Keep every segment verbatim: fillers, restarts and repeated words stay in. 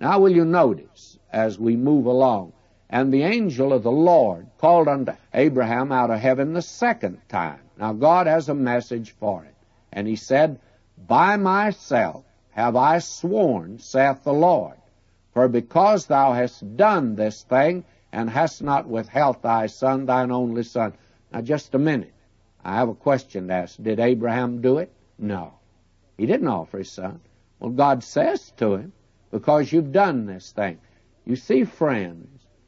Now will you notice as we move along, and the angel of the Lord called unto Abraham out of heaven the second time. Now God has a message for it. And he said, By myself have I sworn, saith the Lord, for because thou hast done this thing, and hast not withheld thy son, thine only son. Now just a minute. I have a question to ask. Did Abraham do it? No. He didn't offer his son. Well, God says to him, because you've done this thing. You see, friends,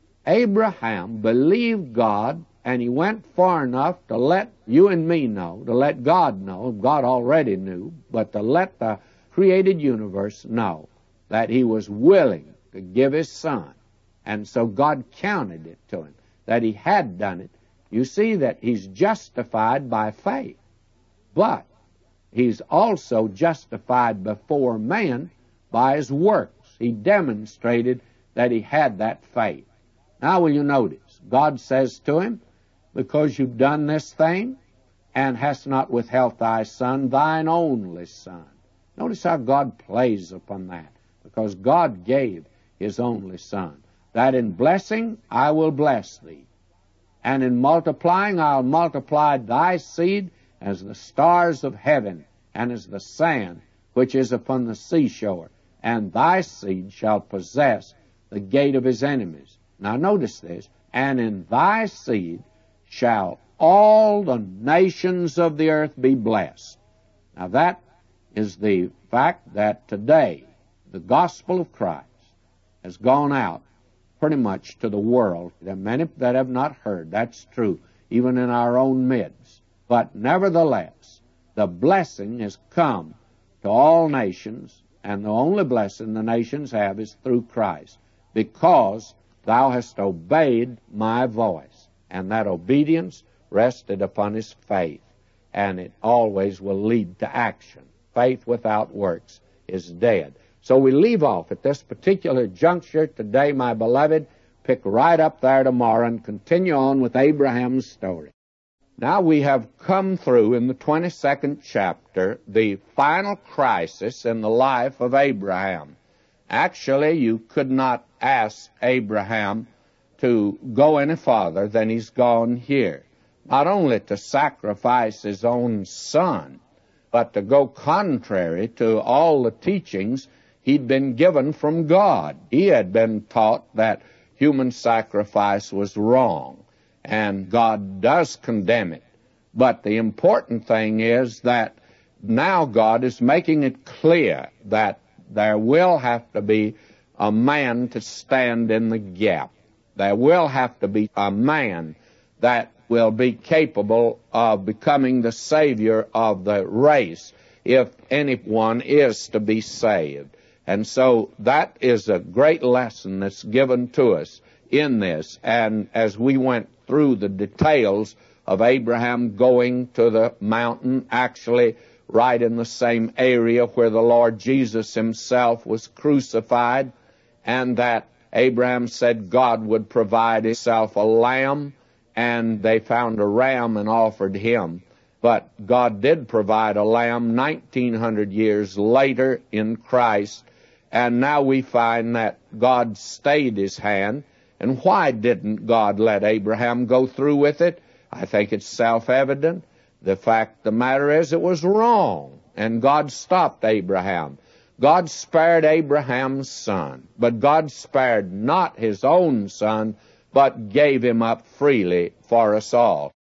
Abraham believed God, and he went far enough to let you and me know, to let God know, God already knew, but to let the created universe know that he was willing to give his son. And so God counted it to him, that he had done it. You see that he's justified by faith, but he's also justified before man by his works. He demonstrated that he had that faith. Now will you notice, God says to him, because you've done this thing, and hast not withheld thy son, thine only son. Notice how God plays upon that, because God gave his only son, that in blessing I will bless thee, and in multiplying I'll multiply thy seed as the stars of heaven, and as the sand which is upon the seashore, and thy seed shall possess the gate of his enemies. Now notice this, and in thy seed shall all the nations of the earth be blessed. Now that is the fact that today the gospel of Christ has gone out pretty much to the world. There are many that have not heard. That's true, even in our own midst. But nevertheless, the blessing has come to all nations, and the only blessing the nations have is through Christ, because thou hast obeyed my voice. And that obedience rested upon his faith, and it always will lead to action. Faith without works is dead. So we leave off at this particular juncture today, my beloved. Pick right up there tomorrow and continue on with Abraham's story. Now we have come through in the twenty-second chapter the final crisis in the life of Abraham. Actually, you could not ask Abraham to go any farther than he's gone here. Not only to sacrifice his own son, but to go contrary to all the teachings he'd been given from God. He had been taught that human sacrifice was wrong, and God does condemn it. But the important thing is that now God is making it clear that there will have to be a man to stand in the gap. There will have to be a man that will be capable of becoming the Savior of the race if anyone is to be saved. And so that is a great lesson that's given to us in this. And as we went through the details of Abraham going to the mountain, actually right in the same area where the Lord Jesus himself was crucified, and that Abraham said God would provide himself a lamb, and they found a ram and offered him. But God did provide a lamb nineteen hundred years later in Christ, and now we find that God stayed his hand. And why didn't God let Abraham go through with it? I think it's self-evident. The fact of the matter is it was wrong, and God stopped Abraham. God spared Abraham's son, but God spared not his own son, but gave him up freely for us all.